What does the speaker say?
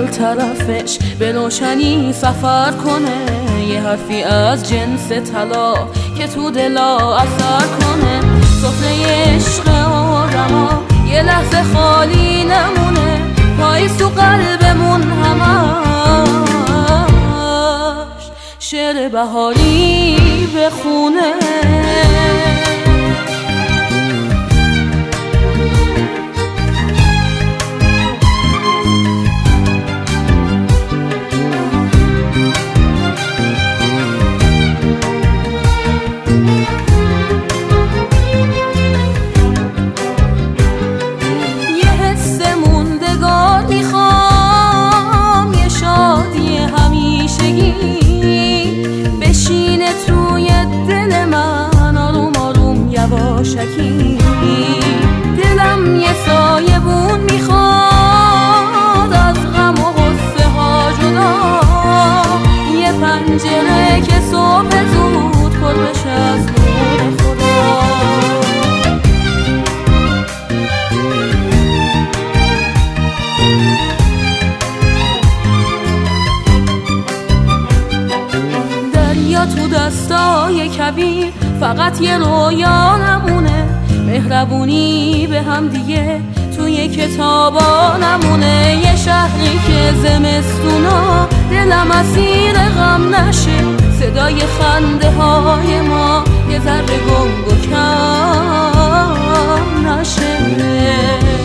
دل طرفش به روشنی سفر کنه، یه حرفی از جنس طلا که تو دلا اثر کنه. سفره عشق آدما یه لحظه خالی نمونه، پاییز تو قلبمون همش شعر بهاری بخونه. دلم یه سایبون میخواد از غم و غصه ها جدا، یه پنجره که صبح زود پر بشه از نور خدا. دریا تو دستای کبیر فقط یه رویا نمونه، مهربونی به هم دیگه توی کتابا نمونه. یه شهری که زمستونا دلم اسیر غم نشه، صدای خنده های ما یه ذره گنگ و کم نشه.